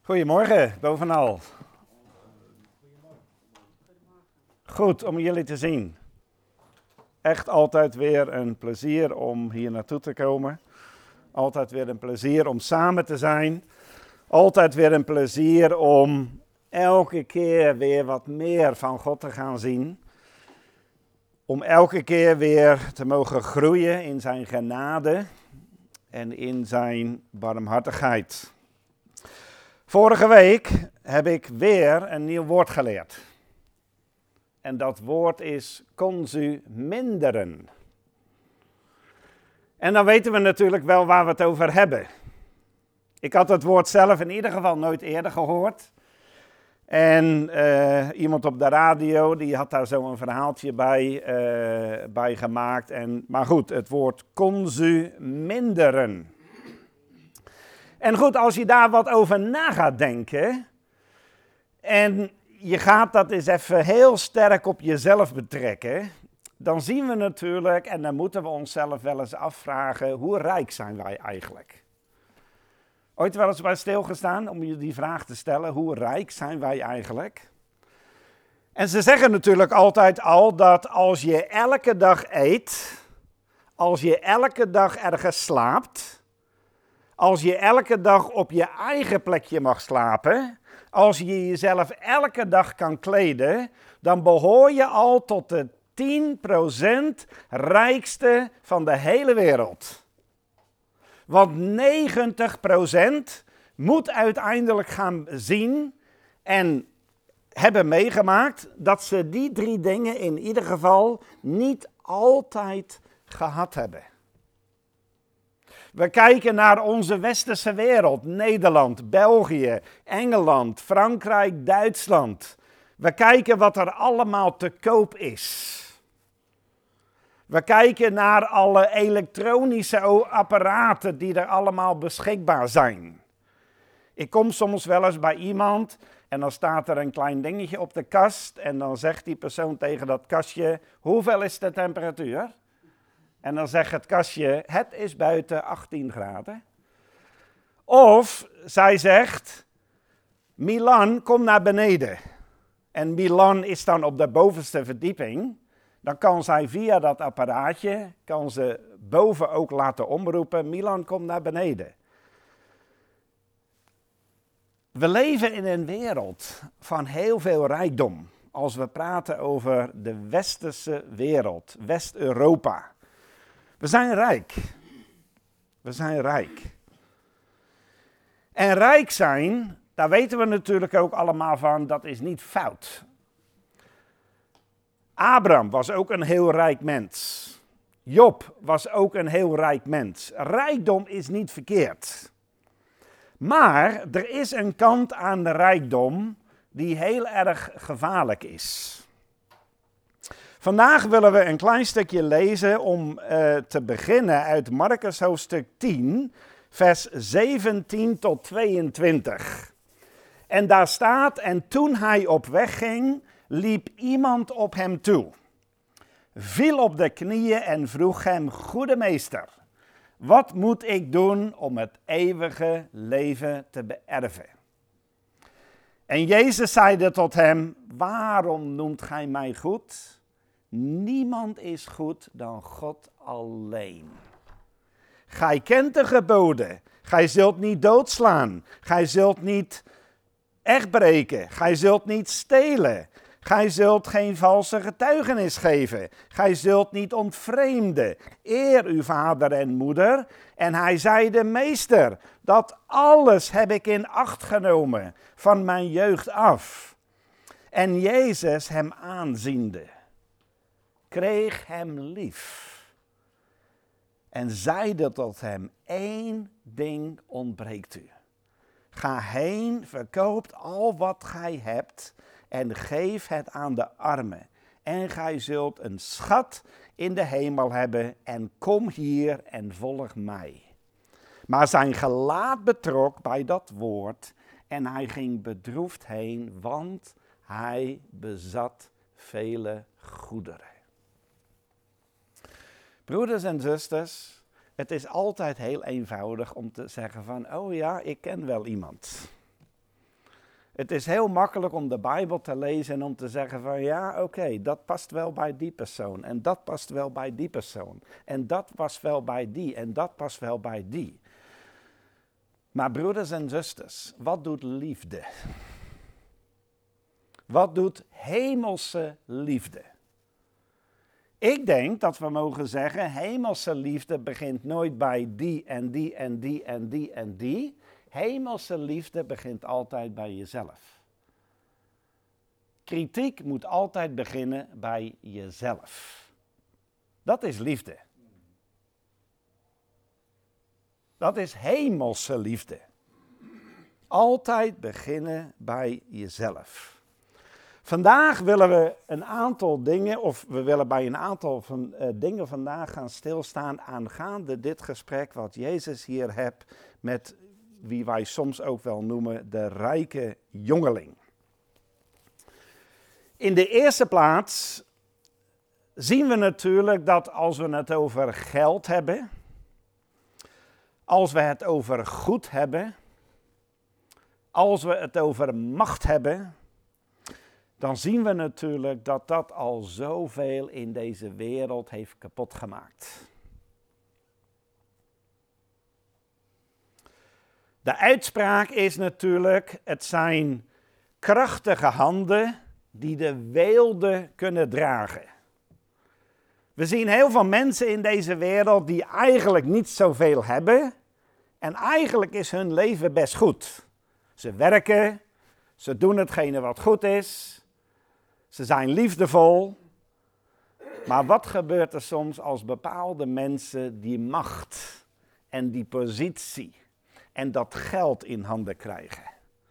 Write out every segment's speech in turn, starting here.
Goedemorgen, bovenal. Goed om jullie te zien. Echt altijd weer een plezier om hier naartoe te komen. Altijd weer een plezier om samen te zijn. Altijd weer een plezier om elke keer weer wat meer van God te gaan zien. Om elke keer weer te mogen groeien in zijn genade en in zijn barmhartigheid. Vorige week heb ik weer een nieuw woord geleerd. En dat woord is consuminderen. En dan weten we natuurlijk wel waar we het over hebben. Ik had het woord zelf in ieder geval nooit eerder gehoord. En iemand op de radio die had daar zo een verhaaltje bij gemaakt. Maar goed, het woord consuminderen. En goed, als je daar wat over na gaat denken en je gaat dat eens even heel sterk op jezelf betrekken, dan zien we natuurlijk, en dan moeten we onszelf wel eens afvragen, hoe rijk zijn wij eigenlijk? Ooit wel eens bij stilgestaan om je die vraag te stellen, hoe rijk zijn wij eigenlijk? En ze zeggen natuurlijk altijd al dat als je elke dag eet, als je elke dag ergens slaapt, als je elke dag op je eigen plekje mag slapen, als je jezelf elke dag kan kleden, dan behoor je al tot de 10% rijkste van de hele wereld. Want 90% moet uiteindelijk gaan zien en hebben meegemaakt dat ze die 3 dingen in ieder geval niet altijd gehad hebben. We kijken naar onze westerse wereld, Nederland, België, Engeland, Frankrijk, Duitsland. We kijken wat er allemaal te koop is. We kijken naar alle elektronische apparaten die er allemaal beschikbaar zijn. Ik kom soms wel eens bij iemand en dan staat er een klein dingetje op de kast en dan zegt die persoon tegen dat kastje, hoeveel is de temperatuur? En dan zegt het kastje, het is buiten 18 graden. Of zij zegt, Milan, kom naar beneden. En Milan is dan op de bovenste verdieping. Dan kan zij via dat apparaatje, kan ze boven ook laten omroepen, Milan, kom naar beneden. We leven in een wereld van heel veel rijkdom. Als we praten over de westerse wereld, West-Europa. We zijn rijk. We zijn rijk. En rijk zijn, daar weten we natuurlijk ook allemaal van, dat is niet fout. Abraham was ook een heel rijk mens. Job was ook een heel rijk mens. Rijkdom is niet verkeerd. Maar er is een kant aan de rijkdom die heel erg gevaarlijk is. Vandaag willen we een klein stukje lezen om te beginnen uit Markus hoofdstuk 10, vers 17 tot 22. En daar staat, en toen hij op weg ging, liep iemand op hem toe, viel op de knieën en vroeg hem, goede meester, wat moet ik doen om het eeuwige leven te beërven? En Jezus zeide tot hem, waarom noemt gij mij goed? Niemand is goed dan God alleen. Gij kent de geboden. Gij zult niet doodslaan. Gij zult niet echtbreken. Gij zult niet stelen. Gij zult geen valse getuigenis geven. Gij zult niet ontvreemden. Eer uw vader en moeder. En hij zeide, meester, dat alles heb ik in acht genomen van mijn jeugd af. En Jezus hem aanziende, kreeg hem lief en zeide tot hem, 1 ding ontbreekt u. Ga heen, verkoopt al wat gij hebt en geef het aan de armen. En gij zult een schat in de hemel hebben en kom hier en volg mij. Maar zijn gelaat betrok bij dat woord en hij ging bedroefd heen, want hij bezat vele goederen. Broeders en zusters, het is altijd heel eenvoudig om te zeggen van, oh ja, ik ken wel iemand. Het is heel makkelijk om de Bijbel te lezen en om te zeggen van ja, oké, dat past wel bij die persoon. En dat past wel bij die persoon. En dat past wel bij die. En dat past wel bij die. Maar broeders en zusters, wat doet liefde? Wat doet hemelse liefde? Ik denk dat we mogen zeggen, hemelse liefde begint nooit bij die en die en die en die en die. Hemelse liefde begint altijd bij jezelf. Kritiek moet altijd beginnen bij jezelf. Dat is liefde. Dat is hemelse liefde. Altijd beginnen bij jezelf. Vandaag willen we een aantal dingen, of we willen bij een aantal dingen vandaag gaan stilstaan aangaande dit gesprek wat Jezus hier hebt met wie wij soms ook wel noemen de rijke jongeling. In de eerste plaats zien we natuurlijk dat als we het over geld hebben, als we het over goed hebben, als we het over macht hebben, dan zien we natuurlijk dat dat al zoveel in deze wereld heeft kapot gemaakt. De uitspraak is natuurlijk, het zijn krachtige handen die de weelde kunnen dragen. We zien heel veel mensen in deze wereld die eigenlijk niet zoveel hebben. En eigenlijk is hun leven best goed. Ze werken, ze doen hetgene wat goed is. Ze zijn liefdevol. Maar wat gebeurt er soms als bepaalde mensen die macht en die positie en dat geld in handen krijgen?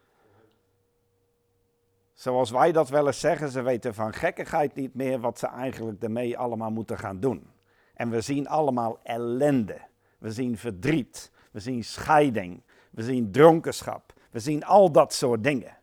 Zoals wij dat wel eens zeggen, ze weten van gekkigheid niet meer wat ze eigenlijk ermee allemaal moeten gaan doen. En we zien allemaal ellende. We zien verdriet. We zien scheiding. We zien dronkenschap. We zien al dat soort dingen.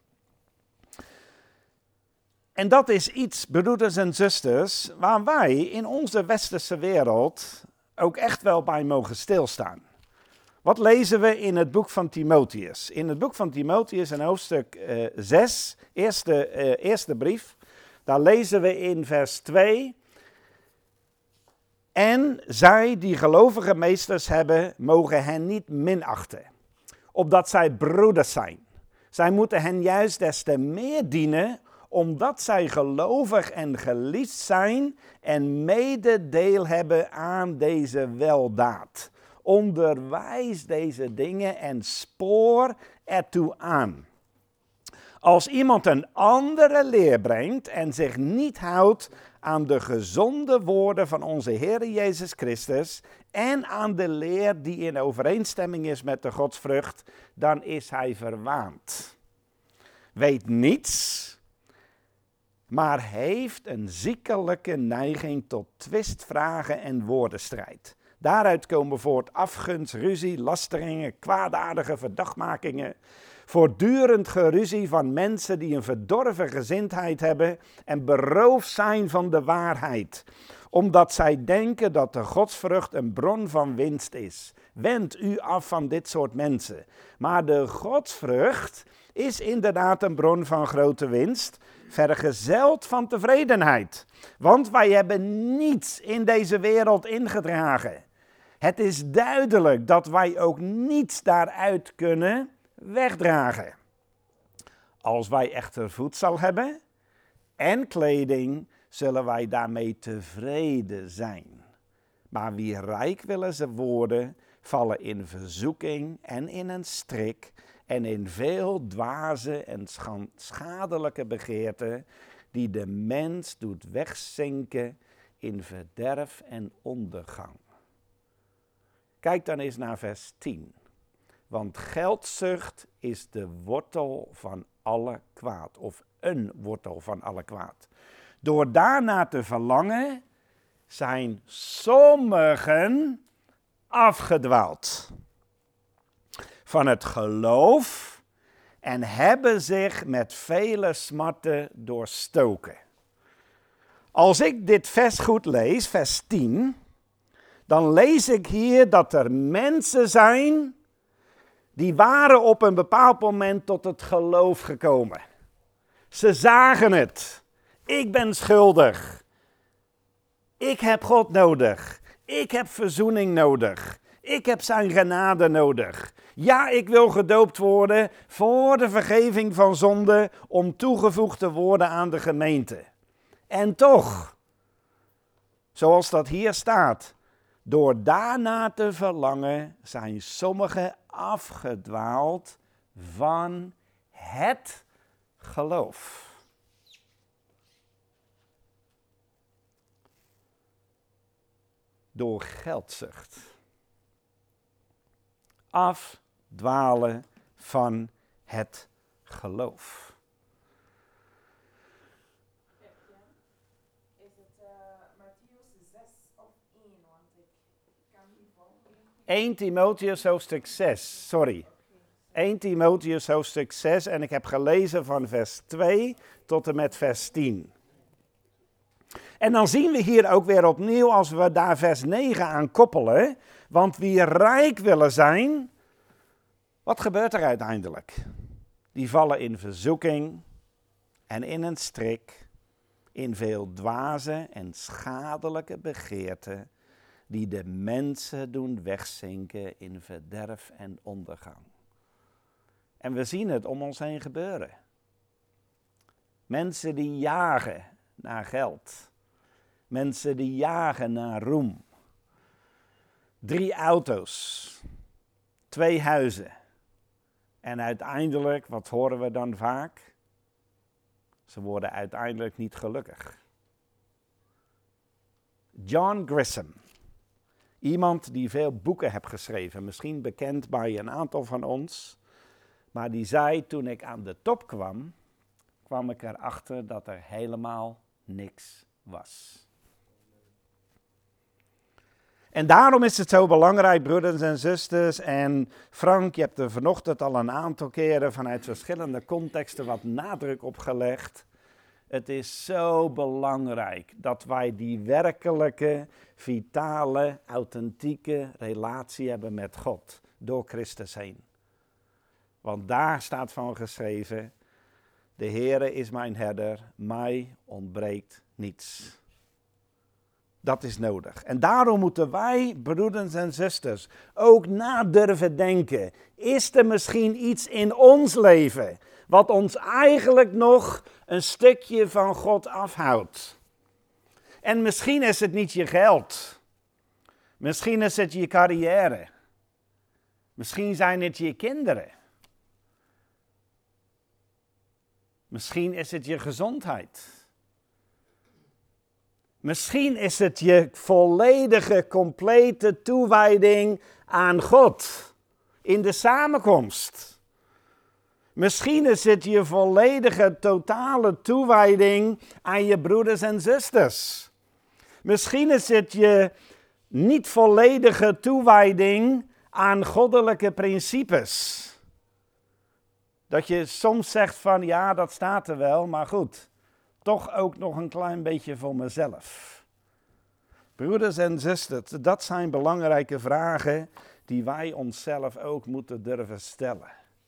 En dat is iets, broeders en zusters, waar wij in onze westerse wereld ook echt wel bij mogen stilstaan. Wat lezen we in het boek van Timotheus? In het boek van Timotheus in hoofdstuk 6, eerste brief, daar lezen we in vers 2. En zij die gelovige meesters hebben, mogen hen niet minachten, opdat zij broeders zijn. Zij moeten hen juist des te meer dienen, omdat zij gelovig en geliefd zijn en mededeel hebben aan deze weldaad. Onderwijs deze dingen en spoor ertoe aan. Als iemand een andere leer brengt en zich niet houdt aan de gezonde woorden van onze Heer Jezus Christus en aan de leer die in overeenstemming is met de godsvrucht, dan is hij verwaand. Weet niets, maar heeft een ziekelijke neiging tot twistvragen en woordenstrijd. Daaruit komen voort afgunst, ruzie, lasteringen, kwaadaardige verdachtmakingen, voortdurend geruzie van mensen die een verdorven gezindheid hebben en beroofd zijn van de waarheid, omdat zij denken dat de godsvrucht een bron van winst is. Wend u af van dit soort mensen. Maar de godsvrucht is inderdaad een bron van grote winst, vergezeld van tevredenheid. Want wij hebben niets in deze wereld ingedragen. Het is duidelijk dat wij ook niets daaruit kunnen wegdragen. Als wij echter voedsel hebben en kleding, zullen wij daarmee tevreden zijn. Maar wie rijk willen ze worden, vallen in verzoeking en in een strik en in veel dwaze en schadelijke begeerten, die de mens doet wegzinken in verderf en ondergang. Kijk dan eens naar vers 10. Want geldzucht is de wortel van alle kwaad, of een wortel van alle kwaad. Door daarna te verlangen, zijn sommigen afgedwaald van het geloof en hebben zich met vele smarten doorstoken. Als ik dit vers goed lees, vers 10, dan lees ik hier dat er mensen zijn die waren op een bepaald moment tot het geloof gekomen. Ze zagen het. Ik ben schuldig. Ik heb God nodig. Ik heb verzoening nodig. Ik heb zijn genade nodig. Ja, ik wil gedoopt worden voor de vergeving van zonde om toegevoegd te worden aan de gemeente. En toch, zoals dat hier staat, door daarna te verlangen zijn sommigen afgedwaald van het geloof. Door geldzucht. Afdwalen van het geloof. Is het Mattheüs 6 of 1? Want ik kan niet volgen. 1 Timotheus hoofdstuk 6, sorry. 1 Timotheus hoofdstuk 6 en ik heb gelezen van vers 2 tot en met vers 10. En dan zien we hier ook weer opnieuw als we daar vers 9 aan koppelen. Want wie rijk willen zijn, wat gebeurt er uiteindelijk? Die vallen in verzoeking en in een strik, in veel dwaze en schadelijke begeerten, die de mensen doen wegzinken in verderf en ondergang. En we zien het om ons heen gebeuren. Mensen die jagen naar geld. Mensen die jagen naar roem. 3 auto's. 2 huizen. En uiteindelijk, wat horen we dan vaak? Ze worden uiteindelijk niet gelukkig. John Grisham. Iemand die veel boeken heeft geschreven. Misschien bekend bij een aantal van ons. Maar die zei, toen ik aan de top kwam, kwam ik erachter dat er helemaal niks was. En daarom is het zo belangrijk, broeders en zusters. En Frank, je hebt er vanochtend al een aantal keren vanuit verschillende contexten wat nadruk op gelegd. Het is zo belangrijk dat wij die werkelijke, vitale, authentieke relatie hebben met God. Door Christus heen. Want daar staat van geschreven, de Heere is mijn herder, mij ontbreekt niets. Dat is nodig. En daarom moeten wij, broeders en zusters, ook na durven denken. Is er misschien iets in ons leven wat ons eigenlijk nog een stukje van God afhoudt? En misschien is het niet je geld. Misschien is het je carrière. Misschien zijn het je kinderen. Misschien is het je gezondheid. Misschien is het je volledige, complete toewijding aan God in de samenkomst. Misschien is het je volledige, totale toewijding aan je broeders en zusters. Misschien is het je niet volledige toewijding aan goddelijke principes. Dat je soms zegt van ja, dat staat er wel, maar goed. Toch ook nog een klein beetje voor mezelf. Broeders en zusters, dat zijn belangrijke vragen die wij onszelf ook moeten durven stellen.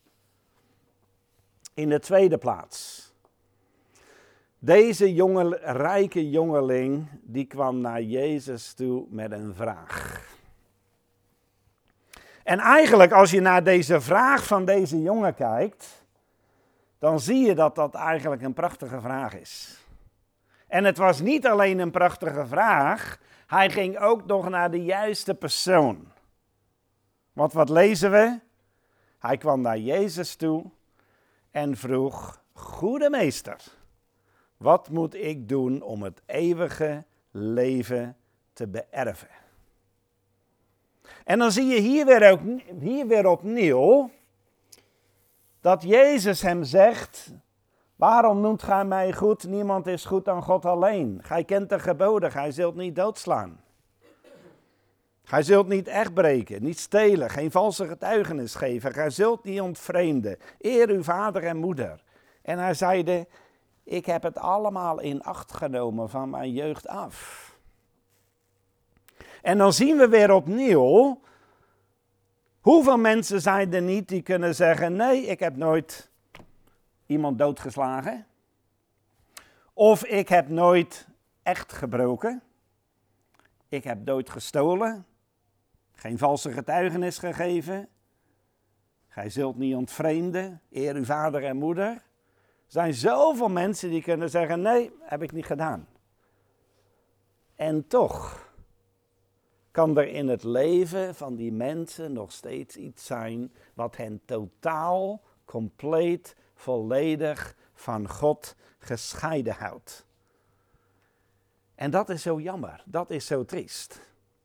In de tweede plaats. Deze rijke jongeling, die kwam naar Jezus toe met een vraag. En eigenlijk als je naar deze vraag van deze jongen kijkt, dan zie je dat dat eigenlijk een prachtige vraag is. En het was niet alleen een prachtige vraag, hij ging ook nog naar de juiste persoon. Want wat lezen we? Hij kwam naar Jezus toe en vroeg, goede meester, wat moet ik doen om het eeuwige leven te beërven? En dan zie je hier weer opnieuw dat Jezus hem zegt, waarom noemt gij mij goed? Niemand is goed dan God alleen. Gij kent de geboden, gij zult niet doodslaan. Gij zult niet echt breken, niet stelen, geen valse getuigenis geven. Gij zult niet ontvreemden. Eer uw vader en moeder. En hij zeide, ik heb het allemaal in acht genomen van mijn jeugd af. En dan zien we weer opnieuw Hoeveel mensen zijn er niet die kunnen zeggen, nee, ik heb nooit iemand doodgeslagen. Of ik heb nooit echt gebroken. Ik heb nooit gestolen. Geen valse getuigenis gegeven. Gij zult niet ontvreemden. Eer uw vader en moeder. Er zijn zoveel mensen die kunnen zeggen, nee, heb ik niet gedaan. En toch kan er in het leven van die mensen nog steeds iets zijn wat hen totaal, compleet, volledig van God gescheiden houdt. En dat is zo jammer, dat is zo triest.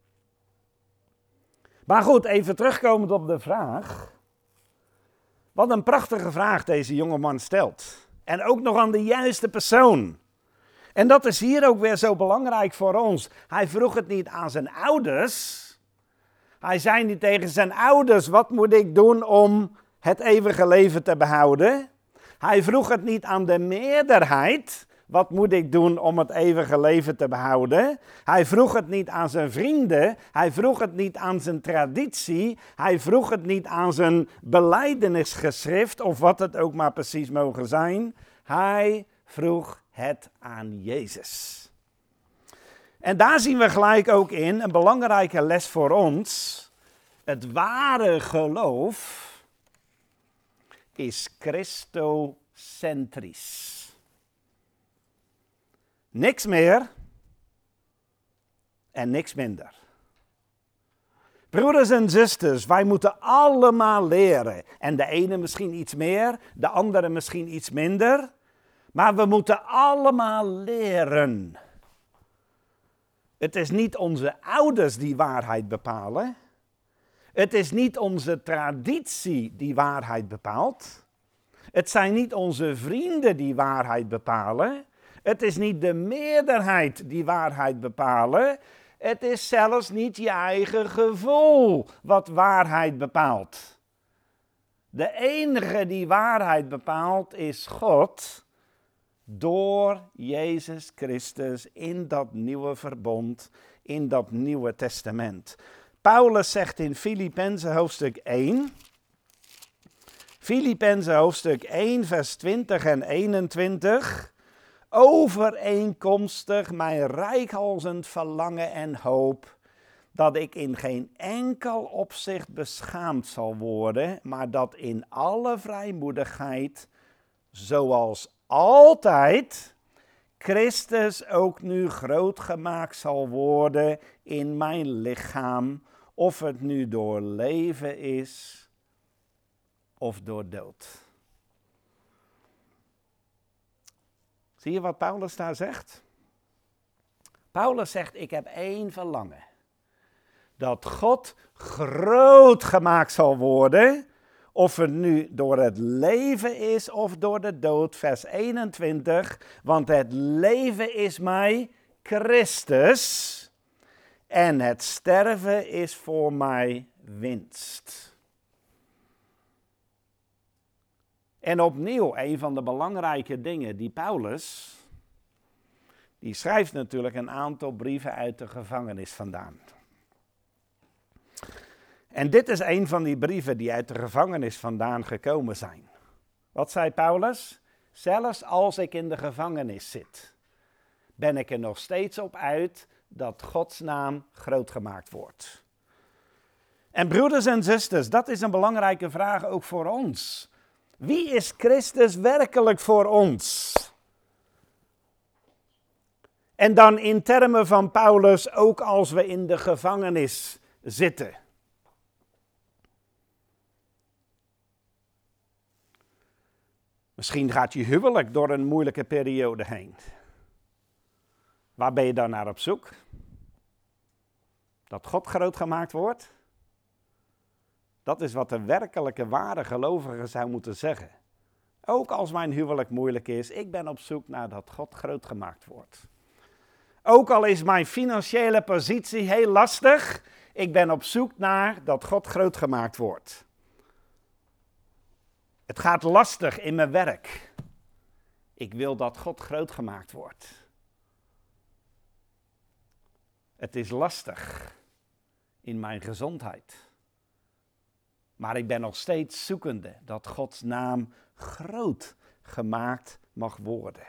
Maar goed, even terugkomend op de vraag. Wat een prachtige vraag deze jongeman stelt. En ook nog aan de juiste persoon. En dat is hier ook weer zo belangrijk voor ons. Hij vroeg het niet aan zijn ouders. Hij zei niet tegen zijn ouders, wat moet ik doen om het eeuwige leven te behouden? Hij vroeg het niet aan de meerderheid, wat moet ik doen om het eeuwige leven te behouden? Hij vroeg het niet aan zijn vrienden, hij vroeg het niet aan zijn traditie, hij vroeg het niet aan zijn belijdenisgeschrift of wat het ook maar precies mogen zijn. Hij vroeg het aan Jezus. En daar zien we gelijk ook in een belangrijke les voor ons. Het ware geloof is christocentrisch. Niks meer en niks minder. Broeders en zusters, wij moeten allemaal leren. En de ene misschien iets meer, de andere misschien iets minder. Maar we moeten allemaal leren. Het is niet onze ouders die waarheid bepalen. Het is niet onze traditie die waarheid bepaalt. Het zijn niet onze vrienden die waarheid bepalen. Het is niet de meerderheid die waarheid bepalen. Het is zelfs niet je eigen gevoel wat waarheid bepaalt. De enige die waarheid bepaalt is God door Jezus Christus in dat nieuwe verbond, in dat nieuwe testament. Paulus zegt in Filippenzen hoofdstuk 1, Filippenzen hoofdstuk 1 vers 20 en 21, overeenkomstig mijn reikhalzend verlangen en hoop, dat ik in geen enkel opzicht beschaamd zal worden, maar dat in alle vrijmoedigheid, zoals altijd, Christus ook nu groot gemaakt zal worden in mijn lichaam, of het nu door leven is of door dood. Zie je wat Paulus daar zegt? Paulus zegt, ik heb één verlangen. Dat God groot gemaakt zal worden, of het nu door het leven is of door de dood, vers 21. Want het leven is mij Christus en het sterven is voor mij winst. En opnieuw, een van de belangrijke dingen die Paulus, die schrijft natuurlijk een aantal brieven uit de gevangenis vandaan. En dit is een van die brieven die uit de gevangenis vandaan gekomen zijn. Wat zei Paulus? Zelfs als ik in de gevangenis zit, ben ik er nog steeds op uit dat Gods naam groot gemaakt wordt. En broeders en zusters, dat is een belangrijke vraag ook voor ons. Wie is Christus werkelijk voor ons? En dan in termen van Paulus ook als we in de gevangenis zitten. Misschien gaat je huwelijk door een moeilijke periode heen. Waar ben je dan naar op zoek? Dat God groot gemaakt wordt? Dat is wat de werkelijke ware gelovige zou moeten zeggen. Ook als mijn huwelijk moeilijk is, ik ben op zoek naar dat God groot gemaakt wordt. Ook al is mijn financiële positie heel lastig, ik ben op zoek naar dat God groot gemaakt wordt. Het gaat lastig in mijn werk. Ik wil dat God groot gemaakt wordt. Het is lastig in mijn gezondheid. Maar ik ben nog steeds zoekende dat Gods naam groot gemaakt mag worden.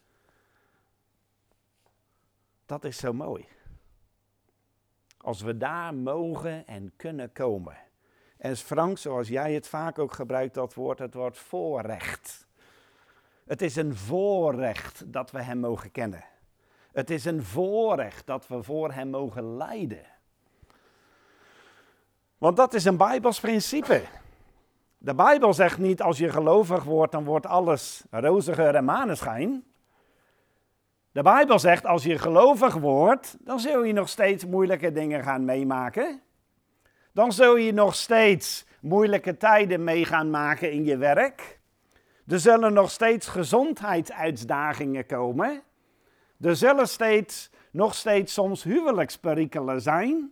Dat is zo mooi. Als we daar mogen en kunnen komen. En Frank, zoals jij het vaak ook gebruikt, dat woord, het woord voorrecht. Het is een voorrecht dat we hem mogen kennen. Het is een voorrecht dat we voor hem mogen lijden. Want dat is een Bijbels principe. De Bijbel zegt niet als je gelovig wordt, dan wordt alles roze geur en maneschijn. De Bijbel zegt als je gelovig wordt, dan zul je nog steeds moeilijke dingen gaan meemaken. Dan zul je nog steeds moeilijke tijden mee gaan maken in je werk. Er zullen nog steeds gezondheidsuitdagingen komen. Er zullen nog steeds soms huwelijksperikelen zijn.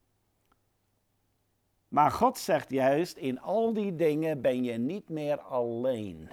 Maar God zegt juist, in al die dingen ben je niet meer alleen.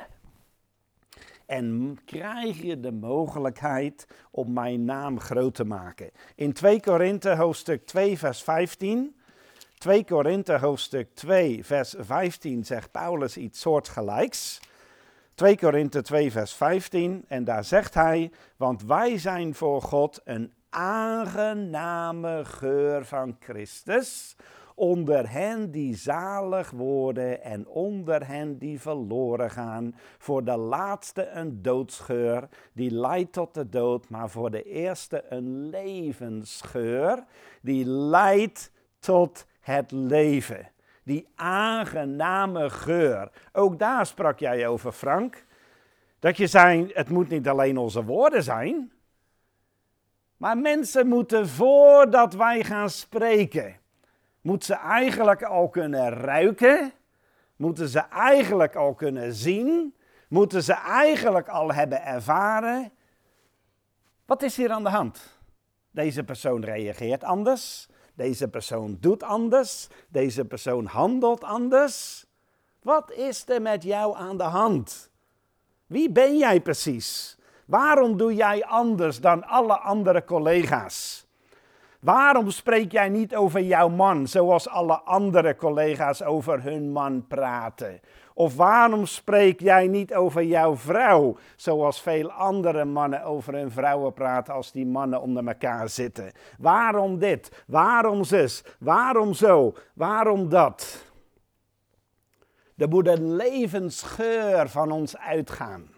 En krijg je de mogelijkheid om mijn naam groot te maken. In 2 Korinthe hoofdstuk 2 vers 15. 2 Korinthe hoofdstuk 2 vers 15 zegt Paulus iets soortgelijks. 2 Korinthe 2 vers 15 en daar zegt hij, want wij zijn voor God een aangename geur van Christus, onder hen die zalig worden en onder hen die verloren gaan. Voor de laatste een doodsgeur, die leidt tot de dood, maar voor de eerste een levensgeur, die leidt tot het leven. Die aangename geur. Ook daar sprak jij over, Frank. Dat je zei, het moet niet alleen onze woorden zijn. Maar mensen moeten voordat wij gaan spreken, moeten ze eigenlijk al kunnen ruiken. Moeten ze eigenlijk al kunnen zien. Moeten ze eigenlijk al hebben ervaren. Wat is hier aan de hand? Deze persoon reageert anders. Deze persoon doet anders. Deze persoon handelt anders. Wat is er met jou aan de hand? Wie ben jij precies? Waarom doe jij anders dan alle andere collega's? Waarom spreek jij niet over jouw man zoals alle andere collega's over hun man praten? Of waarom spreek jij niet over jouw vrouw zoals veel andere mannen over hun vrouwen praten als die mannen onder elkaar zitten? Waarom dit? Waarom zus? Waarom zo? Waarom dat? Er moet een levensgeur van ons uitgaan.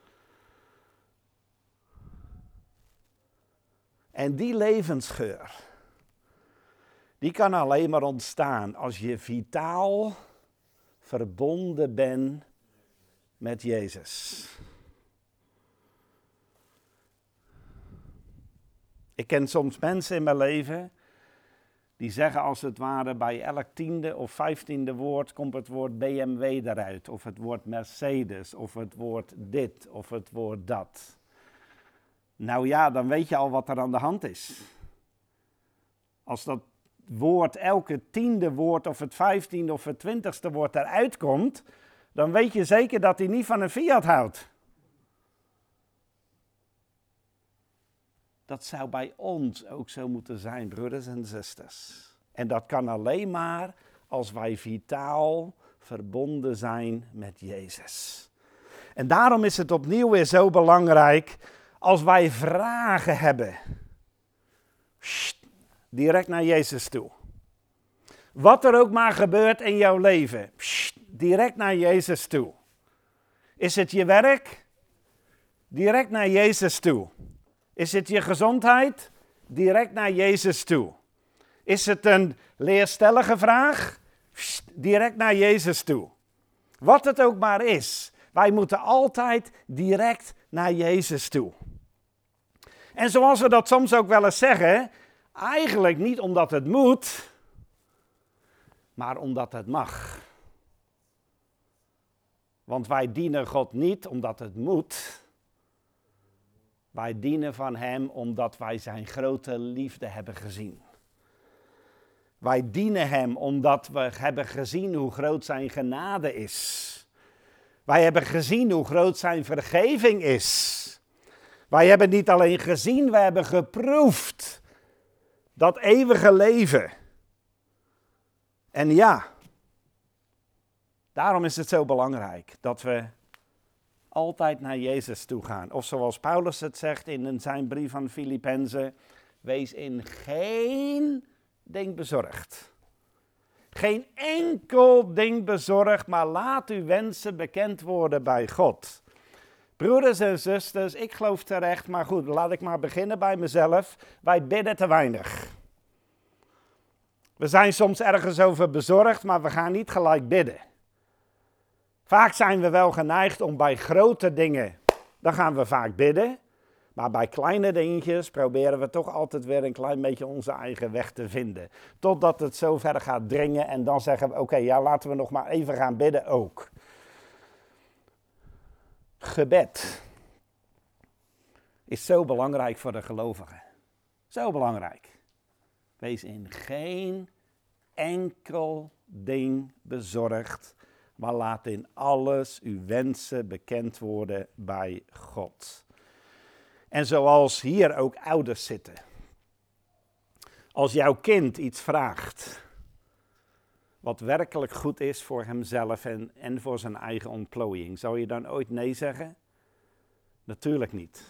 En die levensgeur, die kan alleen maar ontstaan als je vitaal verbonden bent met Jezus. Ik ken soms mensen in mijn leven die zeggen als het ware bij elk 10e of 15e woord komt het woord BMW eruit. Of het woord Mercedes, of het woord dit, of het woord dat. Nou ja, dan weet je al wat er aan de hand is. Als dat woord elke 10e woord of het 15e of het 20e woord eruit komt, dan weet je zeker dat hij niet van een Fiat houdt. Dat zou bij ons ook zo moeten zijn, broeders en zusters. En dat kan alleen maar als wij vitaal verbonden zijn met Jezus. En daarom is het opnieuw weer zo belangrijk als wij vragen hebben. Direct naar Jezus toe. Wat er ook maar gebeurt in jouw leven. Direct naar Jezus toe. Is het je werk? Direct naar Jezus toe. Is het je gezondheid? Direct naar Jezus toe. Is het een leerstellige vraag? Direct naar Jezus toe. Wat het ook maar is. Wij moeten altijd direct naar Jezus toe. En zoals we dat soms ook wel eens zeggen, eigenlijk niet omdat het moet, maar omdat het mag. Want wij dienen God niet omdat het moet. Wij dienen van Hem omdat wij zijn grote liefde hebben gezien. Wij dienen Hem omdat we hebben gezien hoe groot zijn genade is. Wij hebben gezien hoe groot zijn vergeving is. Wij hebben niet alleen gezien, we hebben geproefd dat eeuwige leven. En ja, Daarom is het zo belangrijk dat we altijd naar Jezus toe gaan. Of zoals Paulus het zegt in zijn brief aan Filippenzen, wees in geen ding bezorgd. Geen enkel ding bezorgd, maar laat uw wensen bekend worden bij God. Broeders en zusters, ik geloof terecht, maar goed, laat ik maar beginnen bij mezelf. Wij bidden te weinig. We zijn soms ergens over bezorgd, maar we gaan niet gelijk bidden. Vaak zijn we wel geneigd om bij grote dingen, dan gaan we vaak bidden. Maar bij kleine dingetjes proberen we toch altijd weer een klein beetje onze eigen weg te vinden. Totdat het zo ver gaat dringen en dan zeggen we, oké, ja, laten we nog maar even gaan bidden ook. Gebed is zo belangrijk voor de gelovigen. Zo belangrijk. Wees in geen enkel ding bezorgd, maar laat in alles uw wensen bekend worden bij God. En zoals hier ook ouders zitten. Als jouw kind iets vraagt, wat werkelijk goed is voor hemzelf en voor zijn eigen ontplooiing, zou je dan ooit nee zeggen? Natuurlijk niet.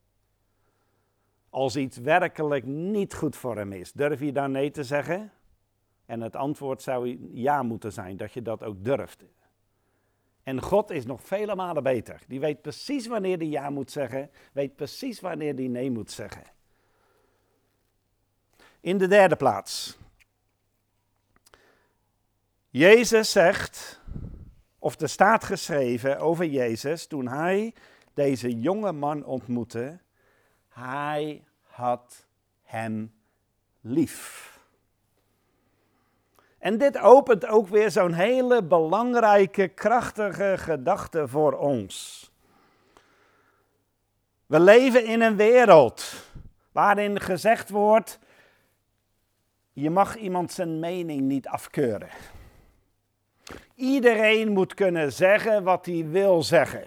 Als iets werkelijk niet goed voor hem is, durf je dan nee te zeggen? En het antwoord zou ja moeten zijn, dat je dat ook durft. En God is nog vele malen beter. Die weet precies wanneer hij ja moet zeggen, weet precies wanneer hij nee moet zeggen. In de derde plaats. Jezus zegt, of er staat geschreven over Jezus, toen hij deze jonge man ontmoette, hij had hem lief. En dit opent ook weer zo'n hele belangrijke, krachtige gedachte voor ons. We leven in een wereld waarin gezegd wordt, je mag iemand zijn mening niet afkeuren. Iedereen moet kunnen zeggen wat hij wil zeggen.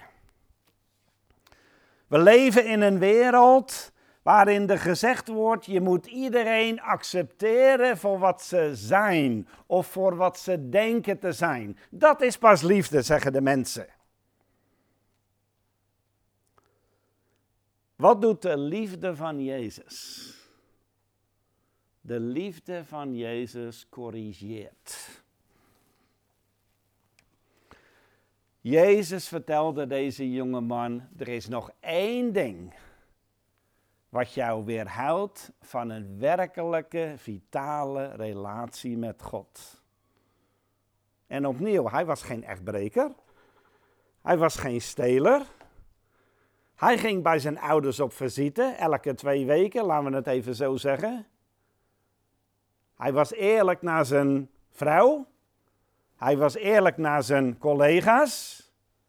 We leven in een wereld waarin er gezegd wordt, je moet iedereen accepteren voor wat ze zijn of voor wat ze denken te zijn. Dat is pas liefde, zeggen de mensen. Wat doet de liefde van Jezus? De liefde van Jezus corrigeert. Jezus vertelde deze jonge man, er is nog één ding wat jou weerhoudt van een werkelijke, vitale relatie met God. En opnieuw, hij was geen echtbreker. Hij was geen steler. Hij ging bij zijn ouders op visite, elke 2 weken, laten we het even zo zeggen. Hij was eerlijk naar zijn vrouw. Hij was eerlijk naar zijn collega's.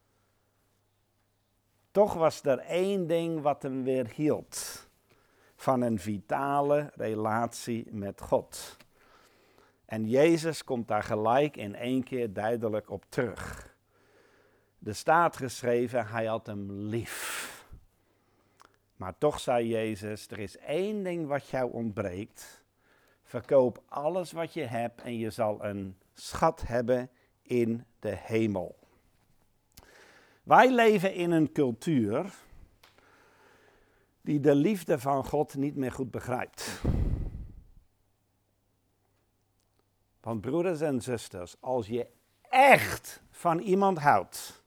Toch was er één ding wat hem weerhield van een vitale relatie met God. En Jezus komt daar gelijk in 1 keer duidelijk op terug. Er staat geschreven, hij had hem lief. Maar toch zei Jezus, er is één ding wat jou ontbreekt. Verkoop alles wat je hebt en je zal een schat hebben in de hemel. Wij leven in een cultuur die de liefde van God niet meer goed begrijpt. Want broeders en zusters, als je echt van iemand houdt,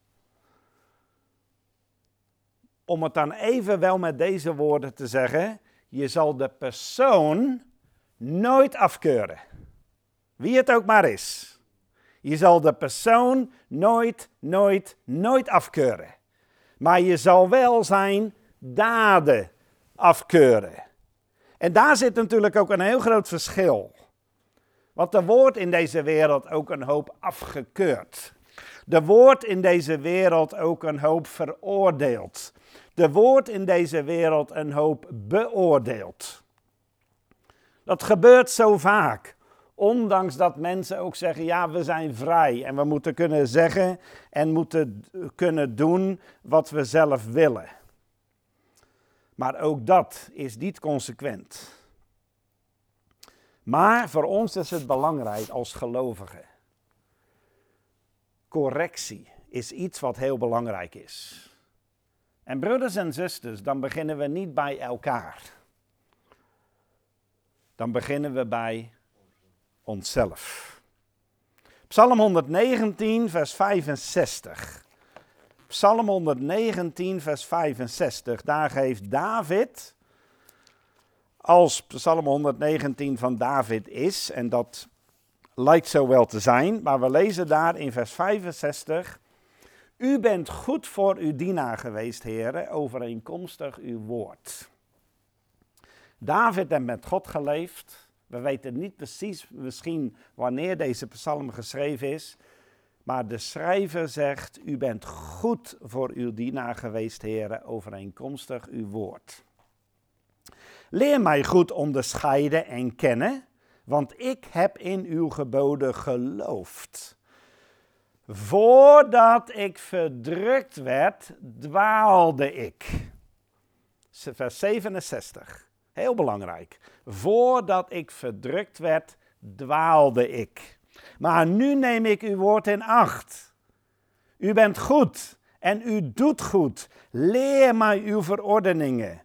om het dan even wel met deze woorden te zeggen, je zal de persoon nooit afkeuren. Wie het ook maar is. Je zal de persoon nooit afkeuren. Maar je zal wel zijn daden afkeuren. En daar zit natuurlijk ook een heel groot verschil. Want er wordt in deze wereld ook een hoop afgekeurd. Er wordt in deze wereld ook een hoop veroordeeld. Er wordt in deze wereld een hoop beoordeeld. Dat gebeurt zo vaak. Ondanks dat mensen ook zeggen, ja, we zijn vrij en we moeten kunnen zeggen en moeten kunnen doen wat we zelf willen. Maar ook dat is niet consequent. Maar voor ons is het belangrijk als gelovigen. correctie is iets wat heel belangrijk is. En broeders en zusters, dan beginnen we niet bij elkaar. Dan beginnen we bij onszelf. Psalm 119, vers 65. Psalm 119, vers 65. Daar geeft David, als Psalm 119 van David is, en dat lijkt zo wel te zijn, maar we lezen daar in vers 65... U bent goed voor uw dienaar geweest, heren, overeenkomstig uw woord. David heeft met God geleefd. We weten niet precies misschien wanneer deze psalm geschreven is. Maar de schrijver zegt, u bent goed voor uw dienaar geweest, heren, overeenkomstig uw woord. Leer mij goed onderscheiden en kennen, want ik heb in uw geboden geloofd. Voordat ik verdrukt werd, dwaalde ik. Vers 67, heel belangrijk. Voordat ik verdrukt werd, dwaalde ik. Maar nu neem ik uw woord in acht. U bent goed en u doet goed. Leer mij uw verordeningen.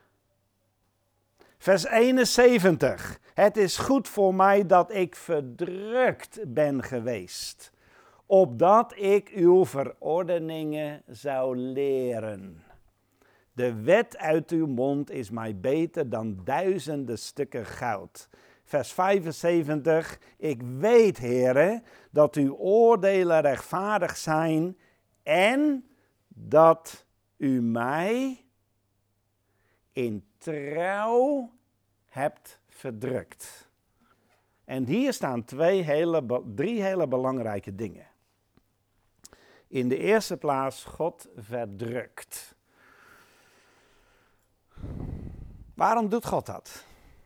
Vers 71. Het is goed voor mij dat ik verdrukt ben geweest, opdat ik uw verordeningen zou leren. De wet uit uw mond is mij beter dan duizenden stukken goud. Vers 75. Ik weet, Heere, dat uw oordelen rechtvaardig zijn en dat u mij in trouw hebt verdrukt. En hier staan drie hele belangrijke dingen. In de eerste plaats, God verdrukt. Waarom doet God dat?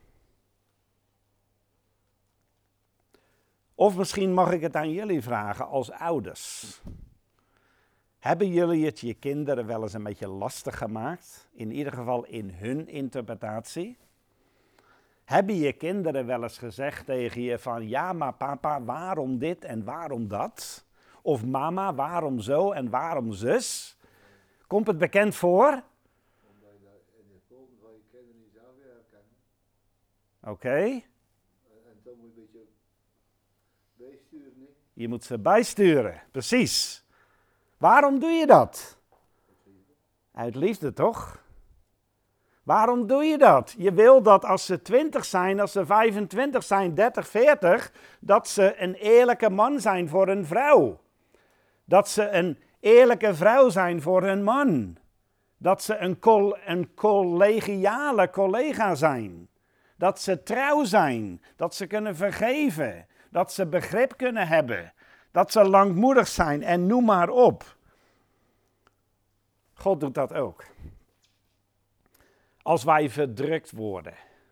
Of misschien mag ik het aan jullie vragen als ouders. Hebben jullie het je kinderen wel eens een beetje lastig gemaakt? In ieder geval in hun interpretatie. Hebben je kinderen wel eens gezegd tegen je van, ja maar papa, waarom dit en waarom dat? Of mama, waarom zo en waarom zus? Komt het bekend voor? Omdat je dat in de volgende van je kinderen niet zelf weer herkennen. Oké. En dan moet je een beetje bijsturen, niet? Je moet ze bijsturen, precies. Waarom doe je dat? Uit liefde, toch? Waarom doe je dat? Je wil dat als ze 20 zijn, als ze 25 zijn, 30, 40, dat ze een eerlijke man zijn voor een vrouw. Dat ze een eerlijke vrouw zijn voor hun man. Dat ze een collegiale collega zijn. Dat ze trouw zijn. Dat ze kunnen vergeven. Dat ze begrip kunnen hebben. Dat ze langmoedig zijn en noem maar op. God doet dat ook. Als wij verdrukt worden.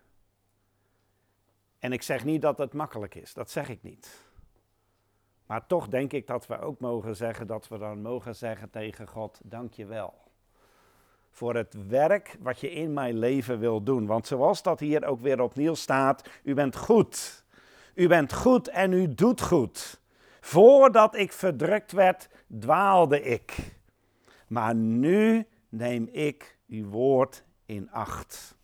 En ik zeg niet dat het makkelijk is, dat zeg ik niet. Maar toch denk ik dat we ook mogen zeggen, dat we dan mogen zeggen tegen God, dank je wel. Voor het werk wat je in mijn leven wil doen. Want zoals dat hier ook weer opnieuw staat, u bent goed. U bent goed en u doet goed. Voordat ik verdrukt werd, dwaalde ik. Maar nu neem ik uw woord in acht.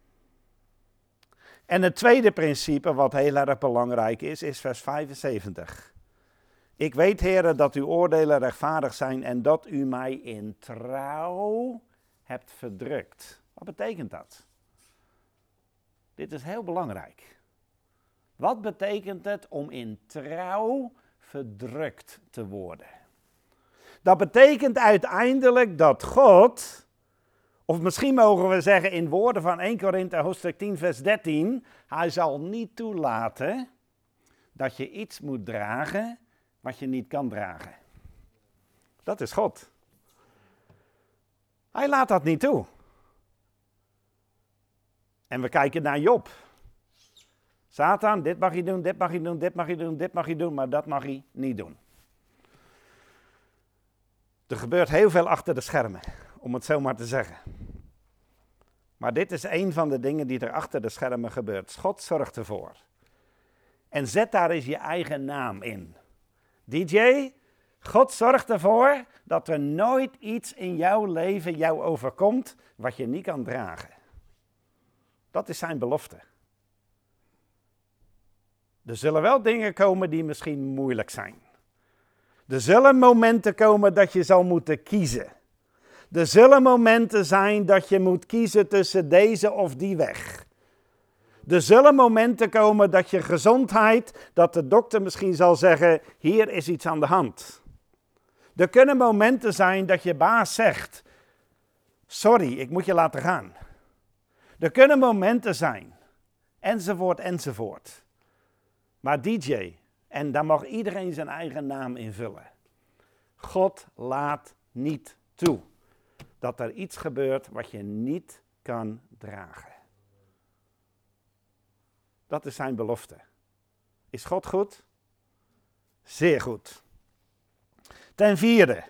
En het tweede principe, wat heel erg belangrijk is vers 75. Ik weet, Heere, dat uw oordelen rechtvaardig zijn en dat u mij in trouw hebt verdrukt. Wat betekent dat? Dit is heel belangrijk. Wat betekent het om in trouw verdrukt te worden? Dat betekent uiteindelijk dat God, of misschien mogen we zeggen in woorden van 1 Korinthe hoofdstuk 10 vers 13, hij zal niet toelaten dat je iets moet dragen wat je niet kan dragen. Dat is God. Hij laat dat niet toe. En we kijken naar Job. Satan, dit mag je doen, dit mag je doen, dit mag je doen, dit mag je doen, maar dat mag hij niet doen. Er gebeurt heel veel achter de schermen, om het zo maar te zeggen. Maar dit is een van de dingen die er achter de schermen gebeurt. God zorgt ervoor. En zet daar eens je eigen naam in. DJ, God zorgt ervoor dat er nooit iets in jouw leven jou overkomt wat je niet kan dragen. Dat is zijn belofte. Er zullen wel dingen komen die misschien moeilijk zijn. Er zullen momenten komen dat je zal moeten kiezen. Er zullen momenten zijn dat je moet kiezen tussen deze of die weg. Er zullen momenten komen dat je gezondheid, dat de dokter misschien zal zeggen, hier is iets aan de hand. Er kunnen momenten zijn dat je baas zegt, sorry, ik moet je laten gaan. Er kunnen momenten zijn, enzovoort, enzovoort. Maar DJ, en daar mag iedereen zijn eigen naam invullen. God laat niet toe dat er iets gebeurt wat je niet kan dragen. Dat is zijn belofte. Is God goed? Zeer goed. Ten vierde,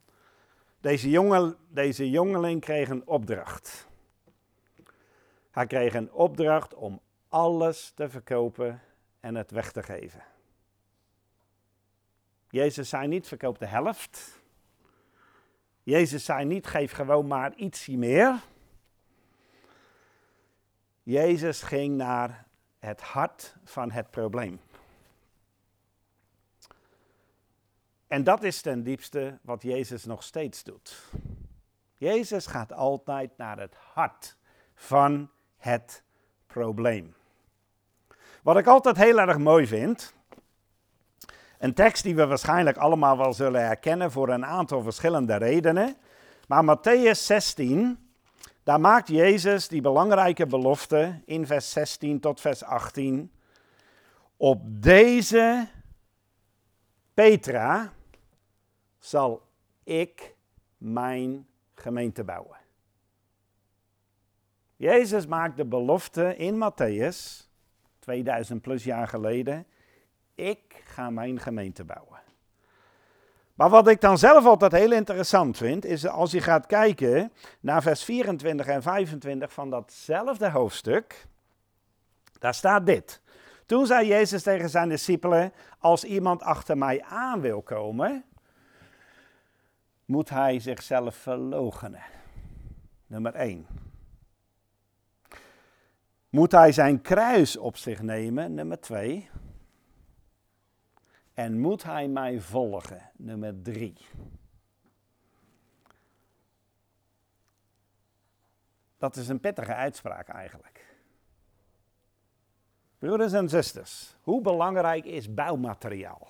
deze jongeling kreeg een opdracht. Hij kreeg een opdracht om alles te verkopen en het weg te geven. Jezus zei niet, verkoop de helft. Jezus zei niet, geef gewoon maar ietsje meer. Jezus ging naar het hart van het probleem. En dat is ten diepste wat Jezus nog steeds doet. Jezus gaat altijd naar het hart van het probleem. Wat ik altijd heel erg mooi vind, een tekst die we waarschijnlijk allemaal wel zullen herkennen voor een aantal verschillende redenen. Maar Mattheüs 16, daar maakt Jezus die belangrijke belofte in vers 16 tot vers 18. Op deze Petra zal ik mijn gemeente bouwen. Jezus maakt de belofte in Mattheüs, 2000 plus jaar geleden, ik ga mijn gemeente bouwen. Maar wat ik dan zelf altijd heel interessant vind, is als je gaat kijken naar vers 24 en 25 van datzelfde hoofdstuk, daar staat dit. Toen zei Jezus tegen zijn discipelen, als iemand achter mij aan wil komen, moet hij zichzelf verloochenen. Nummer 1. Moet hij zijn kruis op zich nemen, nummer 2. En moet hij mij volgen, nummer 3. Dat is een pittige uitspraak eigenlijk. Broeders en zusters, hoe belangrijk is bouwmateriaal?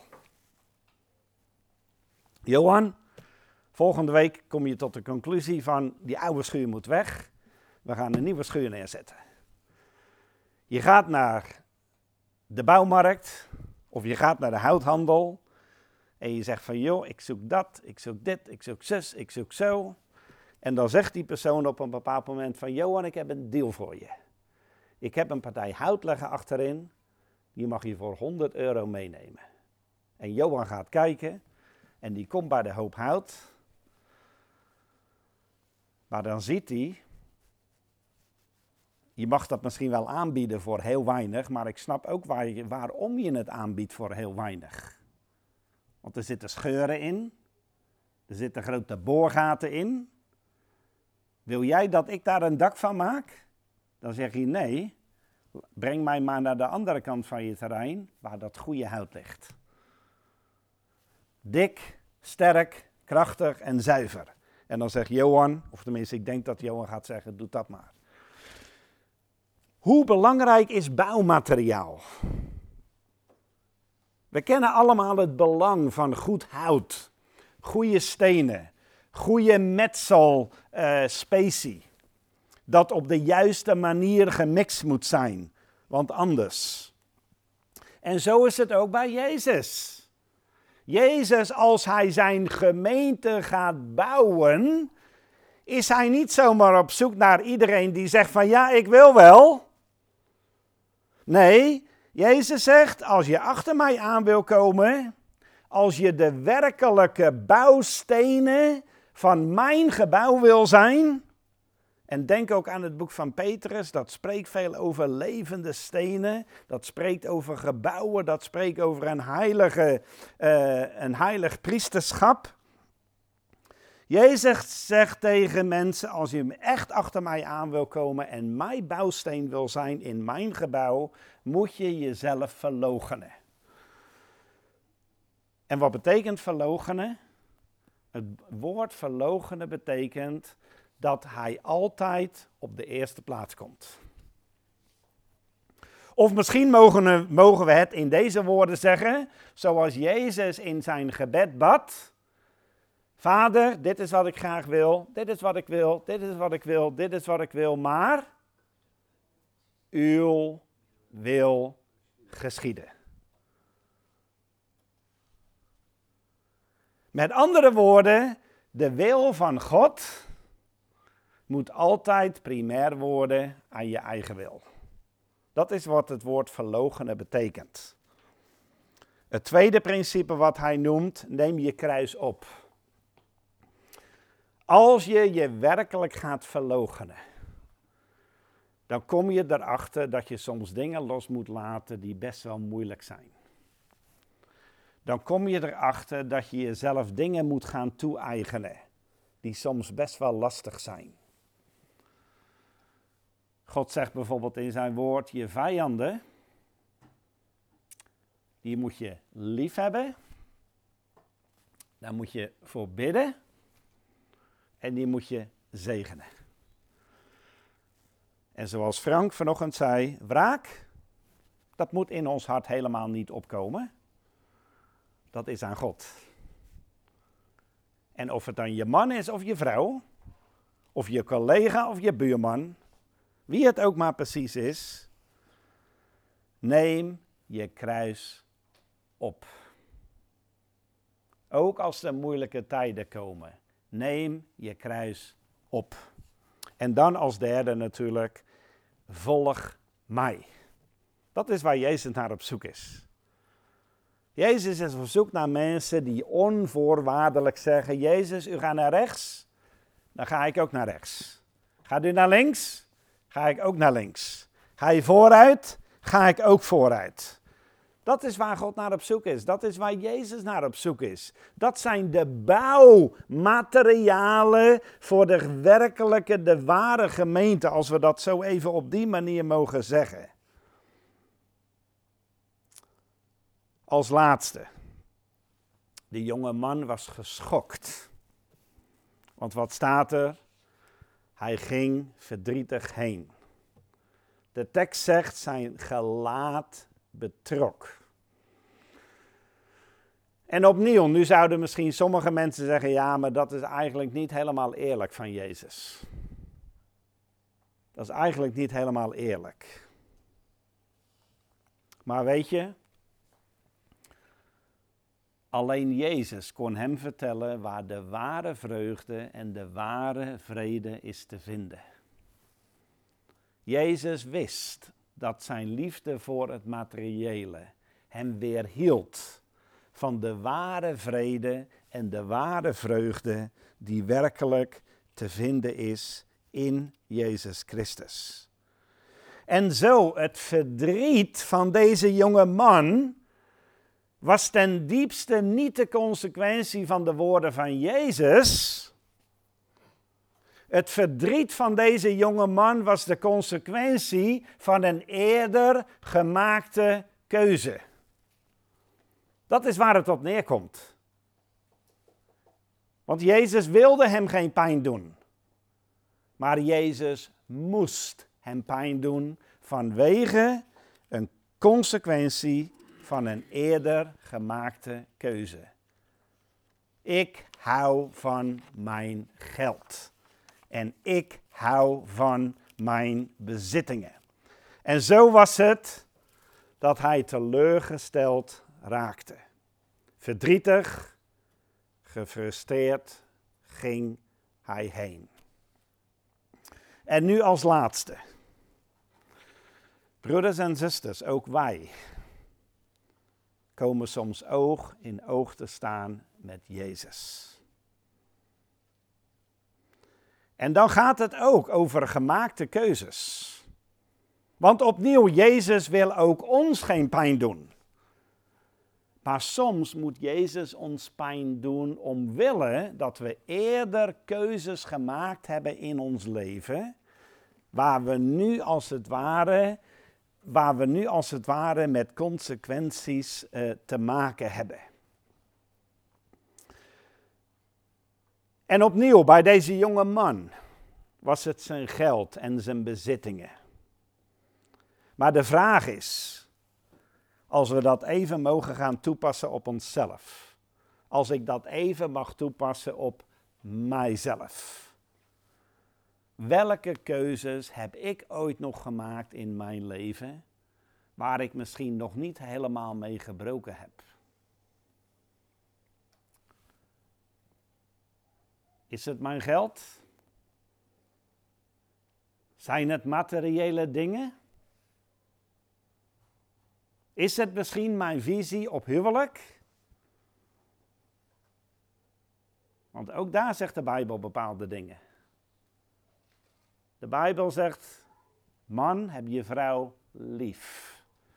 Johan, volgende week kom je tot de conclusie van die oude schuur moet weg. We gaan een nieuwe schuur neerzetten. Je gaat naar de bouwmarkt of je gaat naar de houthandel en je zegt van joh, ik zoek dat, ik zoek dit, ik zoek zus, ik zoek zo. En dan zegt die persoon op een bepaald moment van Johan, ik heb een deal voor je. Ik heb een partij hout liggen achterin, die mag je voor €100 meenemen. En Johan gaat kijken en die komt bij de hoop hout. Maar dan ziet hij, je mag dat misschien wel aanbieden voor heel weinig, maar ik snap ook waarom je het aanbiedt voor heel weinig. Want er zitten scheuren in, er zitten grote boorgaten in. Wil jij dat ik daar een dak van maak? Dan zeg je nee, breng mij maar naar de andere kant van je terrein, waar dat goede hout ligt. Dik, sterk, krachtig en zuiver. En dan zegt Johan, of tenminste ik denk dat Johan gaat zeggen, doe dat maar. Hoe belangrijk is bouwmateriaal? We kennen allemaal het belang van goed hout, goede stenen, goede metselspecie. Dat op de juiste manier gemixt moet zijn, want anders. En zo is het ook bij Jezus. Jezus, als hij zijn gemeente gaat bouwen, is hij niet zomaar op zoek naar iedereen die zegt van ja, ik wil wel. Nee, Jezus zegt, als je achter mij aan wil komen, als je de werkelijke bouwstenen van mijn gebouw wil zijn, En denk ook aan het boek van Petrus, dat spreekt veel over levende stenen. Dat spreekt over gebouwen, dat spreekt over een heilig priesterschap. Jezus zegt tegen mensen, als je echt achter mij aan wil komen en mijn bouwsteen wil zijn in mijn gebouw, moet je jezelf verloochenen. En wat betekent verloochenen? Het woord verloochenen betekent dat hij altijd op de eerste plaats komt. Of misschien mogen we het in deze woorden zeggen, zoals Jezus in zijn gebed bad. Vader, dit is wat ik graag wil, dit is wat ik wil, dit is wat ik wil, dit is wat ik wil, maar uw wil geschieden. Met andere woorden, de wil van God moet altijd primair worden aan je eigen wil. Dat is wat het woord verloochenen betekent. Het tweede principe wat hij noemt, neem je kruis op. Als je je werkelijk gaat verloochenen, dan kom je erachter dat je soms dingen los moet laten die best wel moeilijk zijn. Dan kom je erachter dat je jezelf dingen moet gaan toe-eigenen, die soms best wel lastig zijn. God zegt bijvoorbeeld in zijn woord, je vijanden, die moet je lief hebben, daar moet je voor bidden en die moet je zegenen. En zoals Frank vanochtend zei, wraak, dat moet in ons hart helemaal niet opkomen. Dat is aan God. En of het dan je man is of je vrouw, of je collega of je buurman, wie het ook maar precies is, neem je kruis op. Ook als er moeilijke tijden komen, neem je kruis op. En dan als derde natuurlijk, volg mij. Dat is waar Jezus naar op zoek is. Jezus is op zoek naar mensen die onvoorwaardelijk zeggen, Jezus, u gaat naar rechts, dan ga ik ook naar rechts. Gaat u naar links, ga ik ook naar links. Ga je vooruit, ga ik ook vooruit. Dat is waar God naar op zoek is. Dat is waar Jezus naar op zoek is. Dat zijn de bouwmaterialen voor de werkelijke, de ware gemeente, als we dat zo even op die manier mogen zeggen. Als laatste. De jonge man was geschokt. Want wat staat er? Hij ging verdrietig heen. De tekst zegt zijn gelaat betrok. En opnieuw, nu zouden misschien sommige mensen zeggen, ja, maar dat is eigenlijk niet helemaal eerlijk van Jezus. Dat is eigenlijk niet helemaal eerlijk. Maar weet je, alleen Jezus kon hem vertellen waar de ware vreugde en de ware vrede is te vinden. Jezus wist dat zijn liefde voor het materiële hem weerhield van de ware vrede en de ware vreugde die werkelijk te vinden is in Jezus Christus. En zo het verdriet van deze jonge man was ten diepste niet de consequentie van de woorden van Jezus. Het verdriet van deze jonge man was de consequentie van een eerder gemaakte keuze. Dat is waar het op neerkomt. Want Jezus wilde hem geen pijn doen. Maar Jezus moest hem pijn doen vanwege een consequentie van een eerder gemaakte keuze. Ik hou van mijn geld. En ik hou van mijn bezittingen. En zo was het dat hij teleurgesteld raakte. Verdrietig, gefrustreerd ging hij heen. En nu als laatste. Broeders en zusters, ook wij komen soms oog in oog te staan met Jezus. En dan gaat het ook over gemaakte keuzes. Want opnieuw, Jezus wil ook ons geen pijn doen. Maar soms moet Jezus ons pijn doen omwille dat we eerder keuzes gemaakt hebben in ons leven, waar we nu als het ware met consequenties te maken hebben. En opnieuw, bij deze jonge man was het zijn geld en zijn bezittingen. Maar de vraag is, als we dat even mogen gaan toepassen op onszelf. Als ik dat even mag toepassen op mijzelf. Welke keuzes heb ik ooit nog gemaakt in mijn leven, waar ik misschien nog niet helemaal mee gebroken heb? Is het mijn geld? Zijn het materiële dingen? Is het misschien mijn visie op huwelijk? Want ook daar zegt de Bijbel bepaalde dingen. De Bijbel zegt, man, heb je vrouw lief.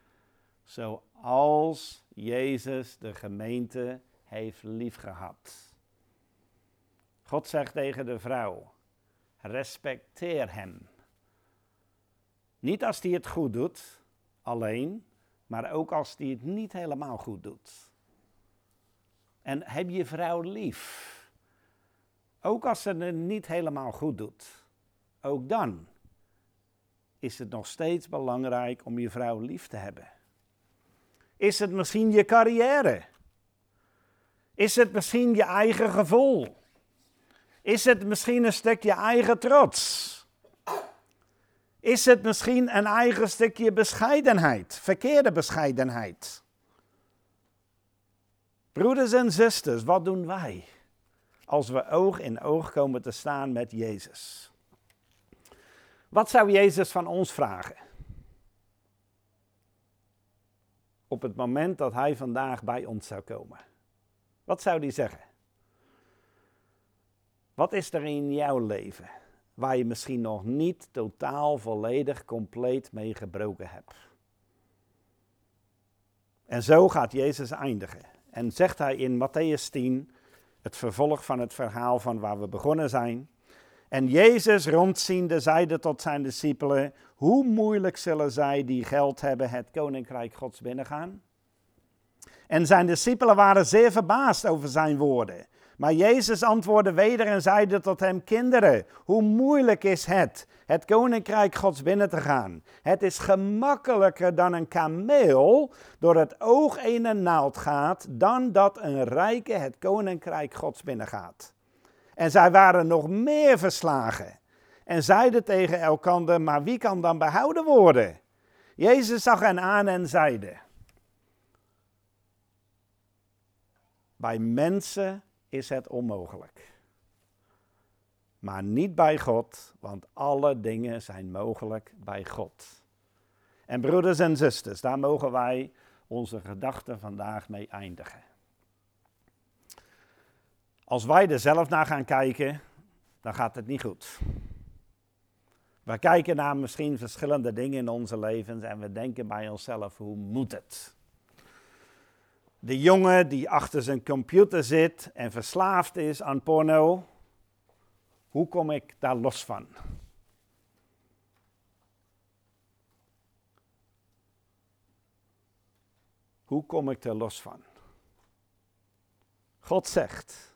Zoals Jezus de gemeente heeft liefgehad. God zegt tegen de vrouw, respecteer hem. Niet als hij het goed doet, alleen, maar ook als hij het niet helemaal goed doet. En heb je vrouw lief. Ook als ze het niet helemaal goed doet. Ook dan is het nog steeds belangrijk om je vrouw lief te hebben. Is het misschien je carrière? Is het misschien je eigen gevoel? Is het misschien een stukje eigen trots? Is het misschien een eigen stukje bescheidenheid, verkeerde bescheidenheid? Broeders en zusters, wat doen wij als we oog in oog komen te staan met Jezus? Wat zou Jezus van ons vragen? Op het moment dat hij vandaag bij ons zou komen. Wat zou hij zeggen? Wat is er in jouw leven waar je misschien nog niet totaal, volledig, compleet mee gebroken hebt? En zo gaat Jezus eindigen. En zegt hij in Mattheüs 10, het vervolg van het verhaal van waar we begonnen zijn. En Jezus rondziende zeide tot zijn discipelen, hoe moeilijk zullen zij die geld hebben het koninkrijk Gods binnengaan? En zijn discipelen waren zeer verbaasd over zijn woorden. Maar Jezus antwoordde weder en zeide tot hem, kinderen, hoe moeilijk is het koninkrijk Gods binnen te gaan? Het is gemakkelijker dan een kameel door het oog ene naald gaat, dan dat een rijke het koninkrijk Gods binnengaat. En zij waren nog meer verslagen en zeiden tegen elkander, maar wie kan dan behouden worden? Jezus zag hen aan en zeide, bij mensen is het onmogelijk. Maar niet bij God, want alle dingen zijn mogelijk bij God. En broeders en zusters, daar mogen wij onze gedachten vandaag mee eindigen. Als wij er zelf naar gaan kijken, dan gaat het niet goed. We kijken naar misschien verschillende dingen in onze levens en we denken bij onszelf, hoe moet het? De jongen die achter zijn computer zit en verslaafd is aan porno, hoe kom ik daar los van? Hoe kom ik er los van? God zegt,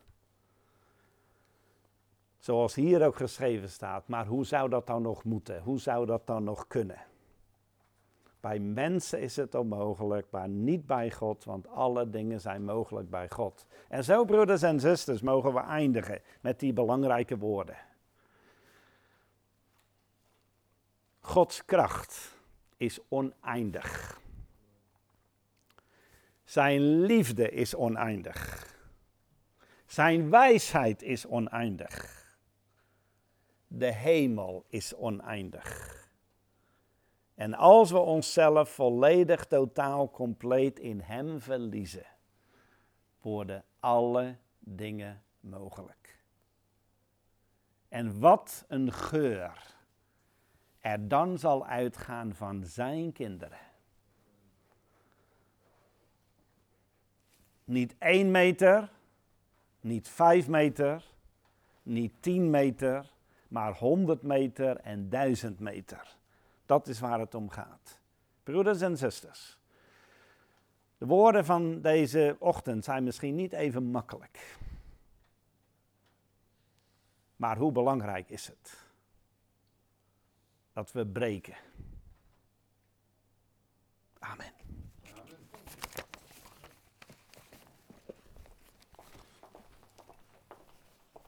zoals hier ook geschreven staat, maar hoe zou dat dan nog moeten? Hoe zou dat dan nog kunnen? Bij mensen is het onmogelijk, maar niet bij God, want alle dingen zijn mogelijk bij God. En zo, broeders en zusters, mogen we eindigen met die belangrijke woorden. Gods kracht is oneindig. Zijn liefde is oneindig. Zijn wijsheid is oneindig. De hemel is oneindig. En als we onszelf volledig, totaal, compleet in hem verliezen, worden alle dingen mogelijk. En wat een geur er dan zal uitgaan van zijn kinderen. Niet 1 meter, niet 5 meter, niet 10 meter, maar 100 meter en 1000 meter. Dat is waar het om gaat. Broeders en zusters, de woorden van deze ochtend zijn misschien niet even makkelijk. Maar hoe belangrijk is het dat we breken?